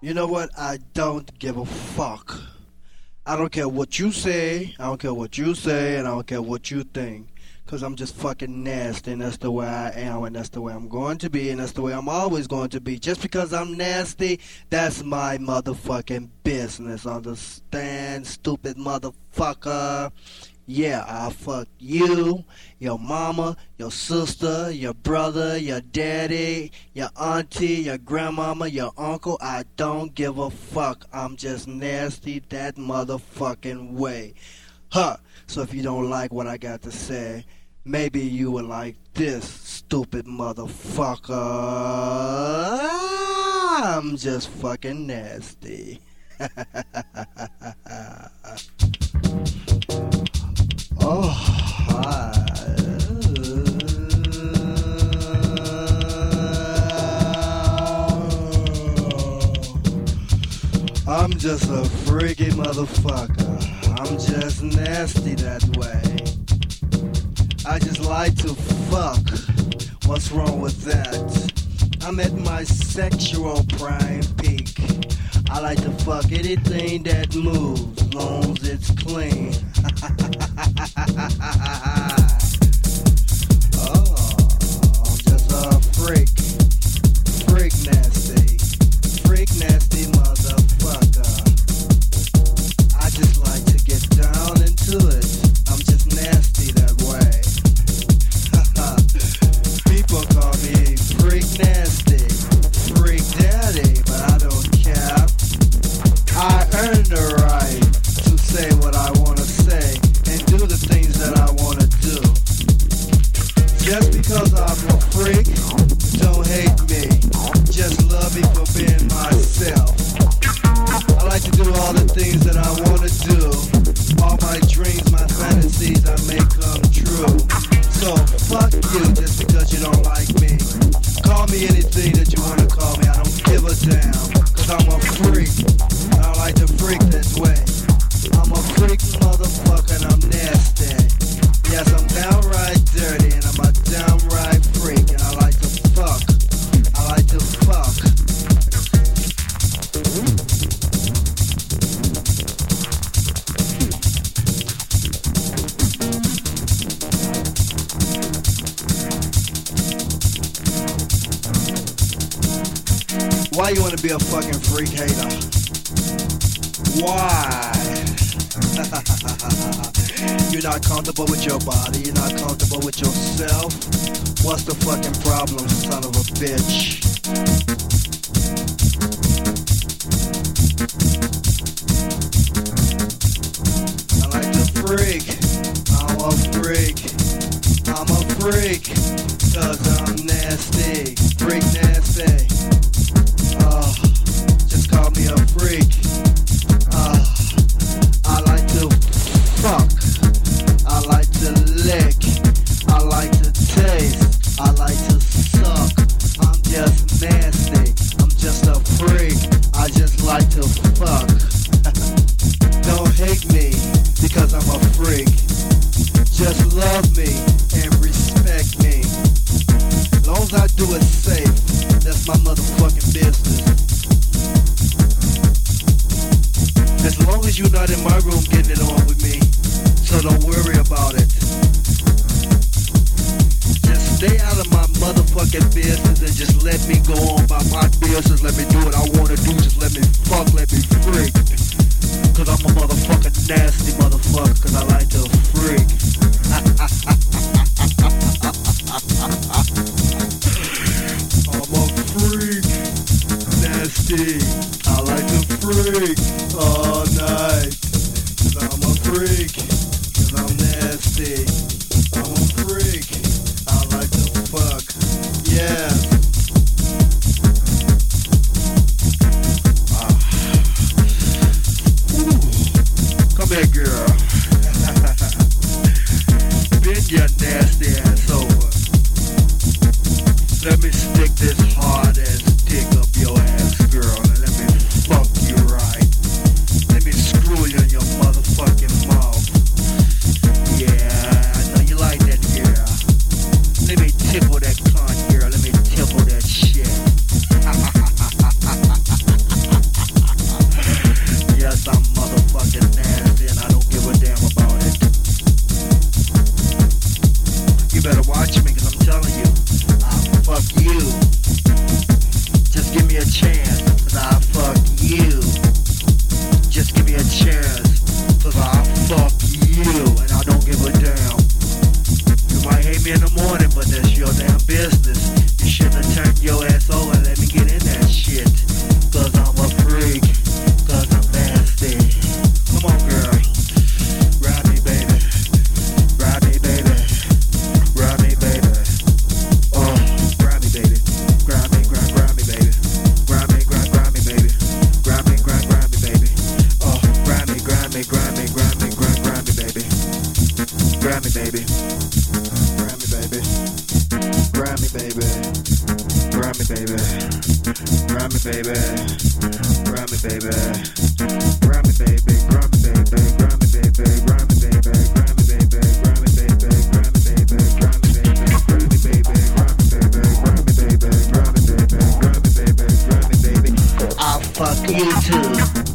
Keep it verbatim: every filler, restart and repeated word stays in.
You know what? I don't give a fuck. I don't care what you say. I don't care what you say, and I don't care what you think. Because I'm just fucking nasty, and that's the way I am, and that's the way I'm going to be, and that's the way I'm always going to be. Just because I'm nasty, that's my motherfucking business. Understand, stupid motherfucker? Yeah, I'll fuck you, your mama, your sister, your brother, your daddy, your auntie, your grandmama, your uncle. I don't give a fuck. I'm just nasty that motherfucking way. Huh. So if you don't like what I got to say, maybe you would like this, stupid motherfucker. I'm just fucking nasty. Oh, hi. I'm just a freaky motherfucker. I'm just nasty that way. I just like to fuck. What's wrong with that? I'm at my sexual prime peak. I like to fuck anything that moves, long as it's clean. Oh, I'm just a freak. Freak nasty. Freak nasty motherfucker. I just like to get down into it. I'm just nasty that way. People call me freak nasty, freak daddy, but I don't care. I earn the right to say what I want to say and do the things that I want to do. Just because I'm a freak, don't hate me. Just love me for being myself. I like to do all the things that I want to do. All my dreams, my fantasies, I make come true. So fuck you just because you don't like me. Call me anything that you want to call me. I don't give a damn. Cause I'm a freak. And I like to freak that way. I'm a freak motherfucker and I'm nasty. Yes, I'm downright dirty and I'm a downright freak. And I like to fuck. I like to fuck. Why you wanna be a fucking freak hater? Why? You're not comfortable with your body, you're not comfortable with yourself. What's the fucking problem, son of a bitch? I like to freak. I'm a freak. I'm a freak. Cause I'm nasty. Freak nasty. Oh, just call me a freak. Uh, I like to fuck. I like to lick. I like to taste. I like to suck. I'm just nasty. I'm just a freak. I just like to fuck. Don't hate me because I'm a freak. Just love me and respect me. As long as I do it safe, that's my motherfucking business. As long as you're not in my room getting it on with me, so don't worry about it. Just stay out of my motherfucking business and just let me go on by my business. Let me do what I wanna do. Just let me fuck, let me freak. Cause I'm a motherfucking nasty motherfucker. Cause I like to freak. I'm a freak. Nasty. I like to freak all night. Cause I'm a freak. Cause I'm nasty. I'm a freak. I like to fuck. Yeah. Ah. Ooh. Come here, girl. Bend your nasty ass over. Let me stick this hard ass dick up your ass, girl, and let me fuck you right. Let me screw you in your motherfucking mouth. Yeah, I know you like that, girl. baby. Grab me, baby. Grab me, baby. Grab me, baby. Grab me, baby. Grab me, baby. Grab me, baby. Grab me, baby. Grab me, baby. Grab me, baby. Grab me, baby. Grab me, baby. Grab me, baby. Grab me, baby. Grab me, baby. Grab me, baby. I'll fuck you too.